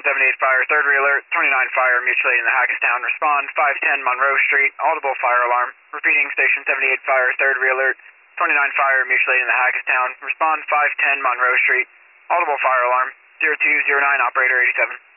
Station 78 Fire, third realer, 29 Fire, mutilating the Hackettstown. Respond 510 Monroe Street, audible fire alarm. Repeating, Station 78 Fire, third realer, 29 Fire, mutilating the Hackettstown. Respond 510 Monroe Street, audible fire alarm. 0209, operator 87.